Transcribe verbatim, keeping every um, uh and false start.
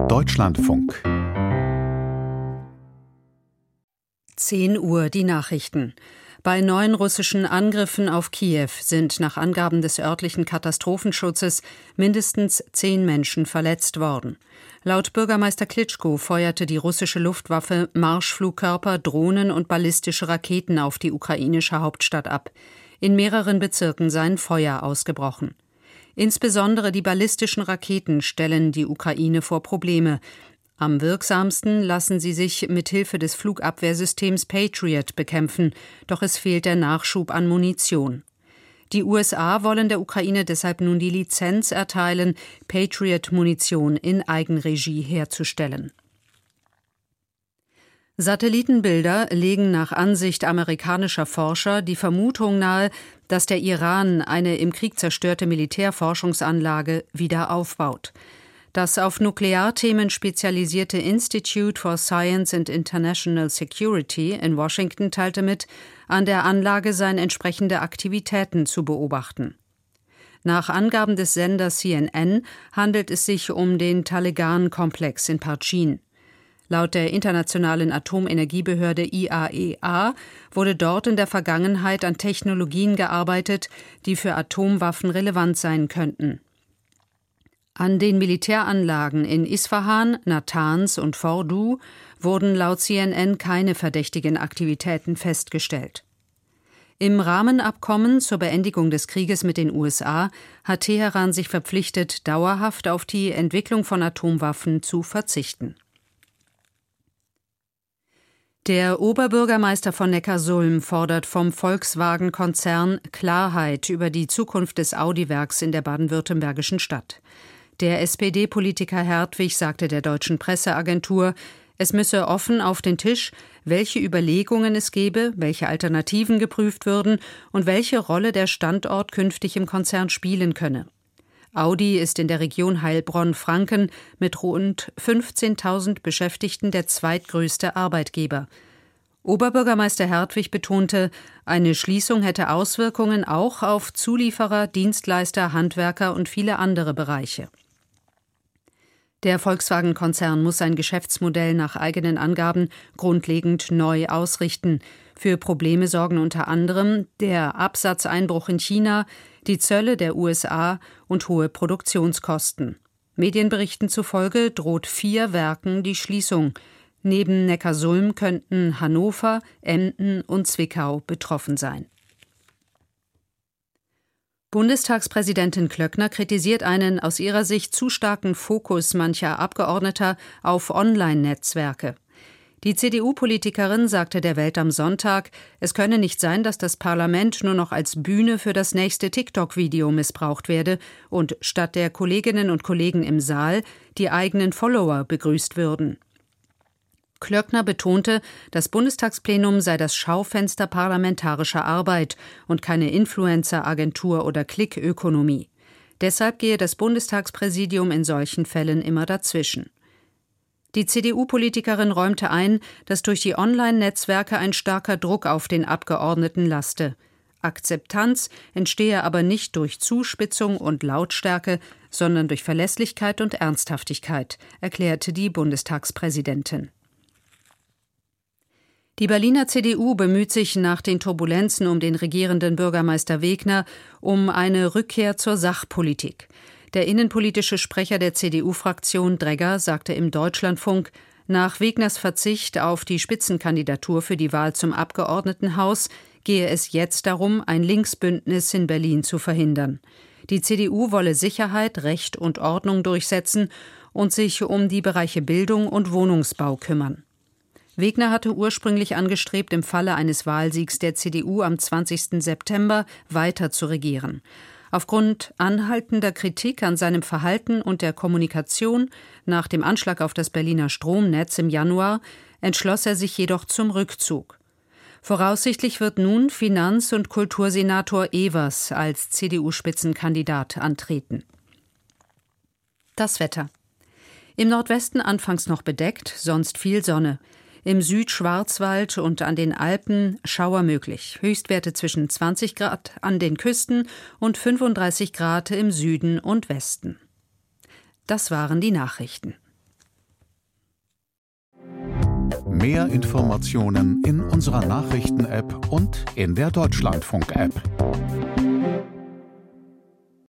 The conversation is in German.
Deutschlandfunk. zehn Uhr die Nachrichten. Bei neuen russischen Angriffen auf Kiew sind nach Angaben des örtlichen Katastrophenschutzes mindestens zehn Menschen verletzt worden. Laut Bürgermeister Klitschko feuerte die russische Luftwaffe Marschflugkörper, Drohnen und ballistische Raketen auf die ukrainische Hauptstadt ab. In mehreren Bezirken seien Feuer ausgebrochen. Insbesondere die ballistischen Raketen stellen die Ukraine vor Probleme. Am wirksamsten lassen sie sich mit Hilfe des Flugabwehrsystems Patriot bekämpfen, doch es fehlt der Nachschub an Munition. Die U S A wollen der Ukraine deshalb nun die Lizenz erteilen, Patriot-Munition in Eigenregie herzustellen. Satellitenbilder legen nach Ansicht amerikanischer Forscher die Vermutung nahe, dass der Iran eine im Krieg zerstörte Militärforschungsanlage wieder aufbaut. Das auf Nuklearthemen spezialisierte Institute for Science and International Security in Washington teilte mit, an der Anlage seien entsprechende Aktivitäten zu beobachten. Nach Angaben des Senders C N N handelt es sich um den Talegan-Komplex in Parchin. Laut der Internationalen Atomenergiebehörde I A E A wurde dort in der Vergangenheit an Technologien gearbeitet, die für Atomwaffen relevant sein könnten. An den Militäranlagen in Isfahan, Natanz und Fordow wurden laut C N N keine verdächtigen Aktivitäten festgestellt. Im Rahmenabkommen zur Beendigung des Krieges mit den U S A hat Teheran sich verpflichtet, dauerhaft auf die Entwicklung von Atomwaffen zu verzichten. Der Oberbürgermeister von Neckarsulm fordert vom Volkswagen-Konzern Klarheit über die Zukunft des Audi-Werks in der baden-württembergischen Stadt. Der S P D-Politiker Hertwig sagte der deutschen Presseagentur, es müsse offen auf den Tisch, welche Überlegungen es gebe, welche Alternativen geprüft würden und welche Rolle der Standort künftig im Konzern spielen könne. Audi ist in der Region Heilbronn-Franken mit rund fünfzehntausend Beschäftigten der zweitgrößte Arbeitgeber. Oberbürgermeister Hertwig betonte, eine Schließung hätte Auswirkungen auch auf Zulieferer, Dienstleister, Handwerker und viele andere Bereiche. Der Volkswagen-Konzern muss sein Geschäftsmodell nach eigenen Angaben grundlegend neu ausrichten. Für Probleme sorgen unter anderem der Absatzeinbruch in China, die Zölle der U S A und hohe Produktionskosten. Medienberichten zufolge droht vier Werken die Schließung. Neben Neckarsulm könnten Hannover, Emden und Zwickau betroffen sein. Bundestagspräsidentin Klöckner kritisiert einen aus ihrer Sicht zu starken Fokus mancher Abgeordneter auf Online-Netzwerke. Die C D U-Politikerin sagte der Welt am Sonntag, es könne nicht sein, dass das Parlament nur noch als Bühne für das nächste TikTok-Video missbraucht werde und statt der Kolleginnen und Kollegen im Saal die eigenen Follower begrüßt würden. Klöckner betonte, das Bundestagsplenum sei das Schaufenster parlamentarischer Arbeit und keine Influencer-Agentur oder Klickökonomie. Deshalb gehe das Bundestagspräsidium in solchen Fällen immer dazwischen. Die C D U-Politikerin räumte ein, dass durch die Online-Netzwerke ein starker Druck auf den Abgeordneten laste. Akzeptanz entstehe aber nicht durch Zuspitzung und Lautstärke, sondern durch Verlässlichkeit und Ernsthaftigkeit, erklärte die Bundestagspräsidentin. Die Berliner C D U bemüht sich nach den Turbulenzen um den regierenden Bürgermeister Wegner um eine Rückkehr zur Sachpolitik. Der innenpolitische Sprecher der C D U-Fraktion Dregger sagte im Deutschlandfunk, nach Wegners Verzicht auf die Spitzenkandidatur für die Wahl zum Abgeordnetenhaus gehe es jetzt darum, ein Linksbündnis in Berlin zu verhindern. Die C D U wolle Sicherheit, Recht und Ordnung durchsetzen und sich um die Bereiche Bildung und Wohnungsbau kümmern. Wegner hatte ursprünglich angestrebt, im Falle eines Wahlsiegs der C D U am zwanzigsten September weiter zu regieren. Aufgrund anhaltender Kritik an seinem Verhalten und der Kommunikation nach dem Anschlag auf das Berliner Stromnetz im Januar entschloss er sich jedoch zum Rückzug. Voraussichtlich wird nun Finanz- und Kultursenator Evers als C D U-Spitzenkandidat antreten. Das Wetter. Im Nordwesten anfangs noch bedeckt, sonst viel Sonne. Im Südschwarzwald und an den Alpen Schauer möglich. Höchstwerte zwischen zwanzig Grad an den Küsten und fünfunddreißig Grad im Süden und Westen. Das waren die Nachrichten. Mehr Informationen in unserer Nachrichten-App und in der Deutschlandfunk-App.